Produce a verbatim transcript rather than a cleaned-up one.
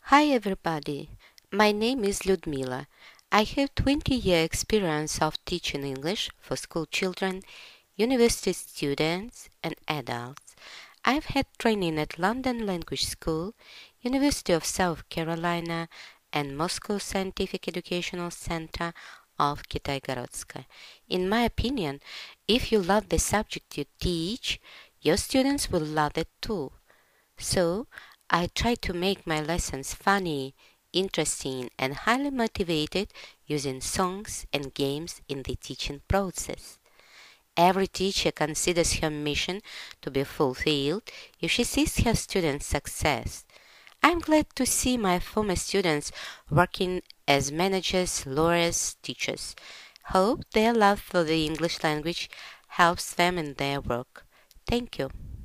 Hi everybody, my name is Ludmila. I have twenty year experience of teaching English for school children, university students and adults. I've had training at London Language School, University of South Carolina and Moscow Scientific Educational Center of Kitaygorодska. In my opinion, if you love the subject you teach, your students will love it too. So, I try to make my lessons funny, interesting, and highly motivated using songs and games in the teaching process. Every teacher considers her mission to be fulfilled if she sees her students' success. I'm glad to see my former students working as managers, lawyers, teachers. Hope their love for the English language helps them in their work. Thank you.